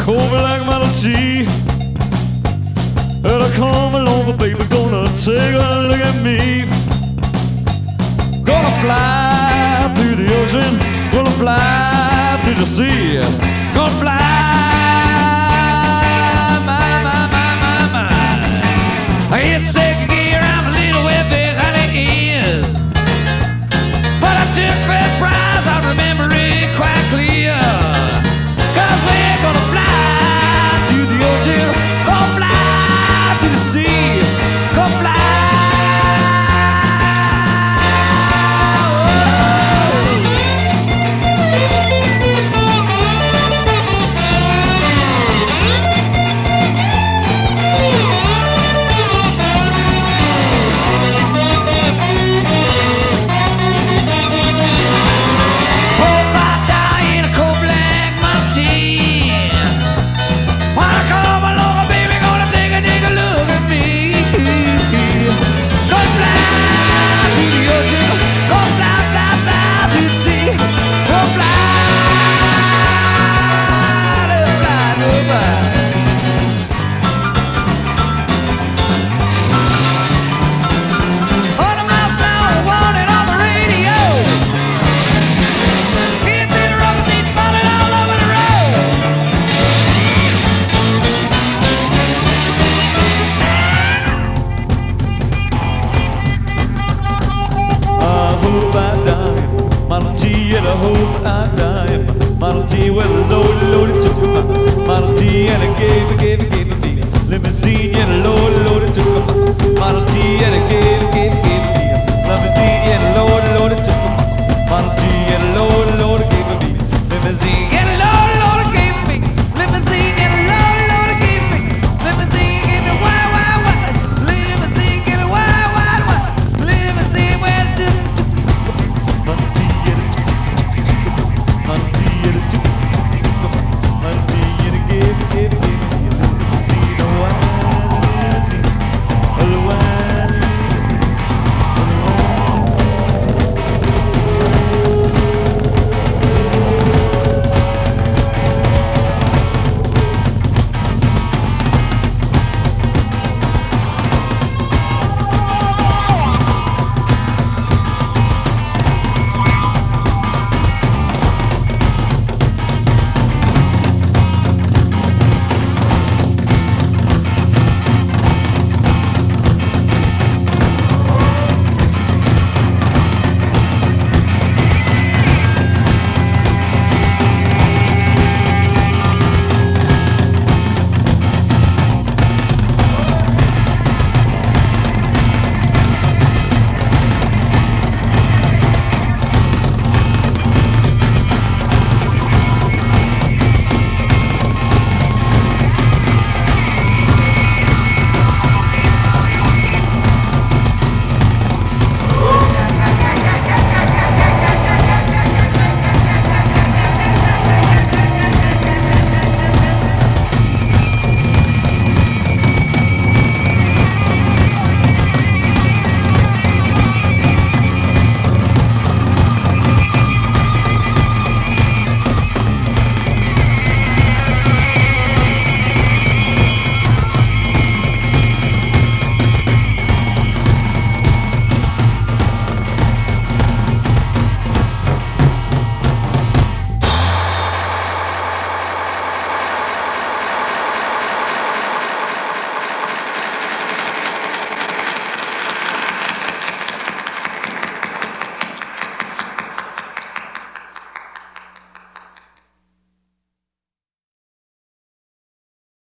cold black Model T. And I come along, baby, gonna take a look at me. Gonna fly through the ocean, gonna fly through the sea, gonna fly, my. It's second gear, I'm a little wet big, honey, is. But I took first prize, I remember it quite clear. Cause we're gonna fly to the ocean, gonna fly to the sea, gonna fly. Model T and I hope I die. Model T with a loaded took a Model T and I gave a me. Limousine and a loaded took a Model T and I gave